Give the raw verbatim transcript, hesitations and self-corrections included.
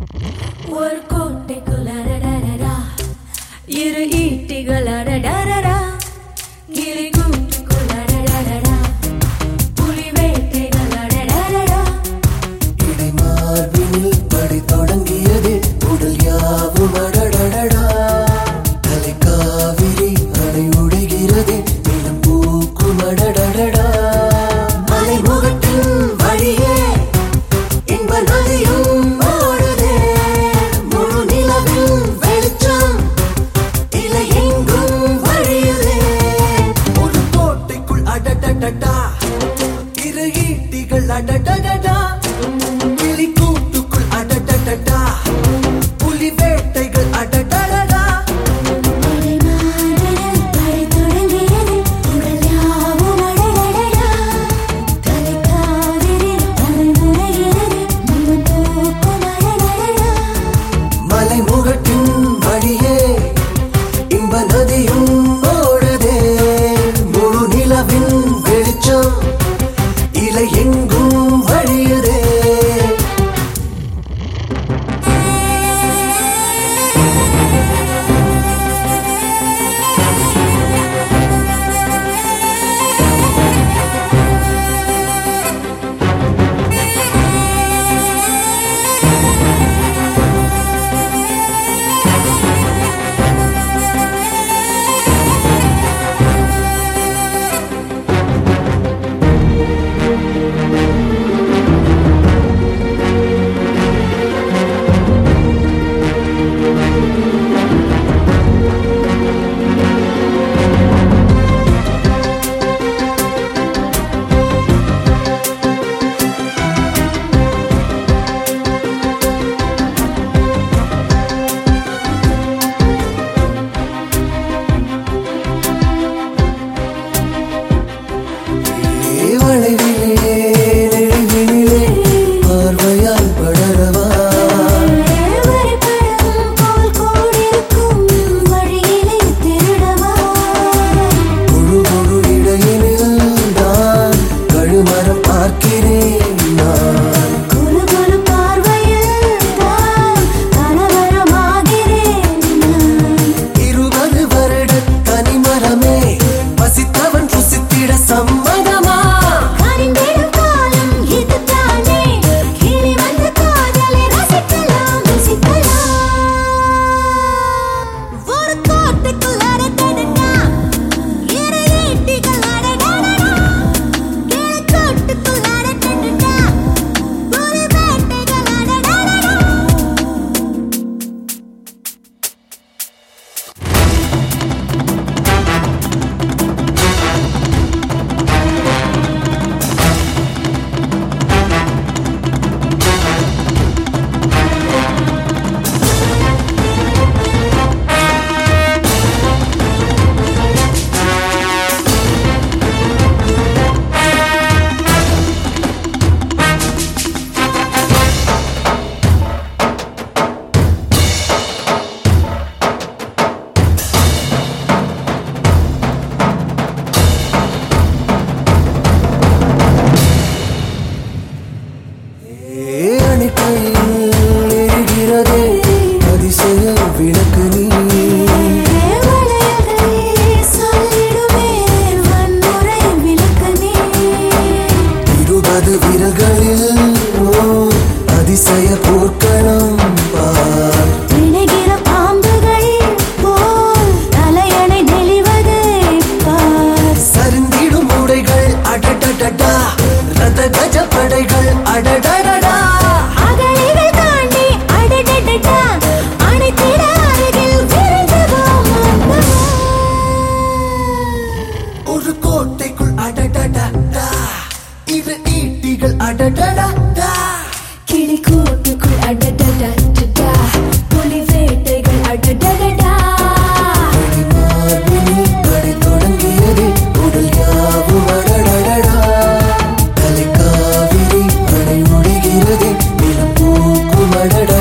ஒரு கோட்டைக்குள் அரடரடா இரு ஈட்டிகள் அரடரடா கிளி கூட்டுக்குள் அரடரடா புலி வேட்டைகள் அரடரடா இடை மார்பினில் படை தொடங்கியது உடல் யாவும் அடடடடா தலை காவிரி அணை உடைகிறது நிலம் பூக்கும் அடடடடா மலை முகட்டின் வழியே இன்ப நதியும் ஓடுதே முழு நிலவில் வெளிச்சம் இலை எங்கும் வழியுதே ஒரு கோட்டைக்குள் அடடடடா இரு ஈட்டிகள் அடடடடா கிளி கூட்டுக்குள் அடடடடா புலி வேட்டைகள் அடடடடா மலை முகட்டின் வழியே இன்ப நதியும் ஓடுதே முழு நிலவின் வெளிச்சம் இலை எங்கும் வழியுதே வளைவிலே நெடுவினிலே பார்வையால் படரவா முழு முழு இடையினில் நான் கழுமரம் பார்க்கிறேன் நான் இருபது வருட தனிமரமே வசித்தவன் புசித்திட சம்மதமா எரிகிறதே அதிசய விளக்கு நீ இருபது விரல்களில் அதிசய போர்க்களம் பார் சரிந்திடும் உடைகள் அடடடடா ரத கஜ படைகள் அடடடடா ஒரு கோட்டைக்குள் அடடடடா இரு ஈட்டிகள் அடடடடா கிளி கூட்டுக்குள் அடடடடா புலி வேட்டைகள் அடடடடா மார்பினில் படை தொடங்கியது உடல் யாவும் அடடடடா தலை காவிரி அணை உடைகிறது நிலம் பூக்கும் அடடா